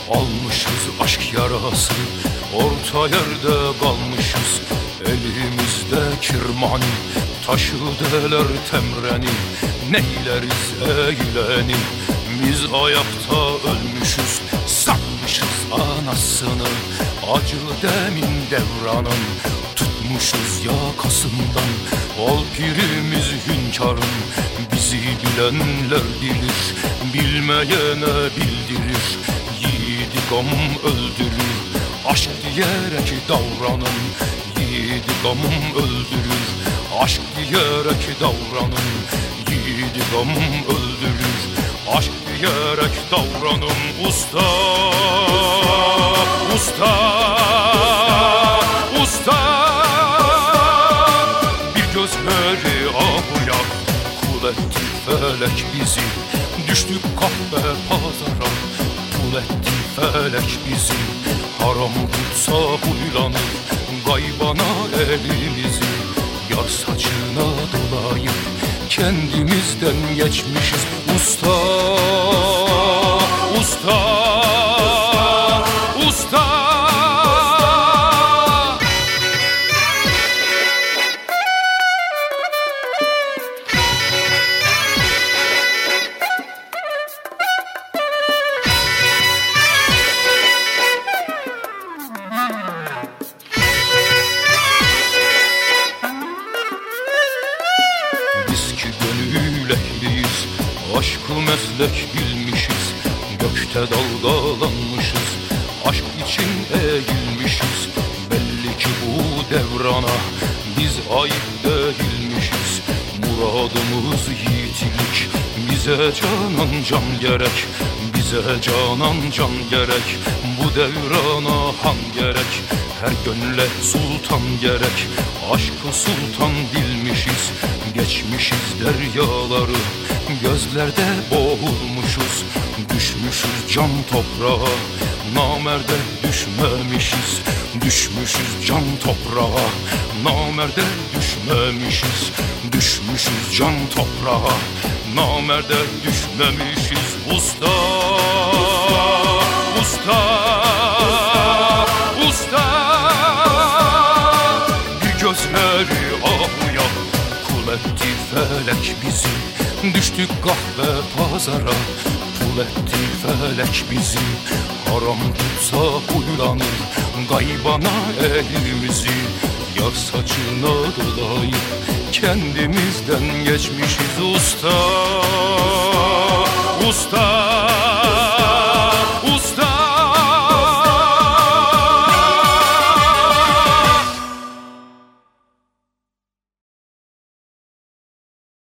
Almışız aşk yarası, orta yerde kalmışız. Elimizde kirmani, taşı deler temreni. Neyleriz eyleni, biz ayakta ölmüşüz. Satmışız anasını, acı demin devranın. Tutmuşuz yakasından, ol pirimiz hünkârın. Bizi bilenler bilir, bilmeyene bildirir. Yiğidi gam öldürür, aşk diyerek davranın. Yiğidi gam öldürür, aşk diyerek davranın. Yiğidi gam öldürür, aşk diyerek davranın. Usta, usta, usta, bir gözleri ağıya kul etti felek bizi. Düştük kahve pazara, kul etti felek bizi. Haram tutsa huylanır, gaybana elimizi. Yar saçına dolayıp kendimizden geçmişiz. Usta, usta, usta. Aşkı meslek bilmişiz, gökte dalgalanmışız. Aşk için eğilmişiz, belli ki bu devrana biz ait değilmişiz. Muradımız yiğitlik, bize canan can gerek. Bize canan can gerek, bu devrana han gerek. Her gönle sultan gerek, aşkı sultan bilmişiz. Geçmişiz deryaları, gözlerde boğulmuşuz. Düşmüşüz can toprağa, namerde düşmemişiz. Düşmüşüz can toprağa, namerde düşmemişiz. Düşmüşüz can toprağa, namerde düşmemişiz. Usta, usta, usta, bir gözleri ağıya kul etti felek bizi. Düştük kahve pazara, kul etti felek bizi. Haram tutsa huylanır, gaybana elimizi. Yar saçına dolayıp kendimizden geçmişiz. Usta, usta,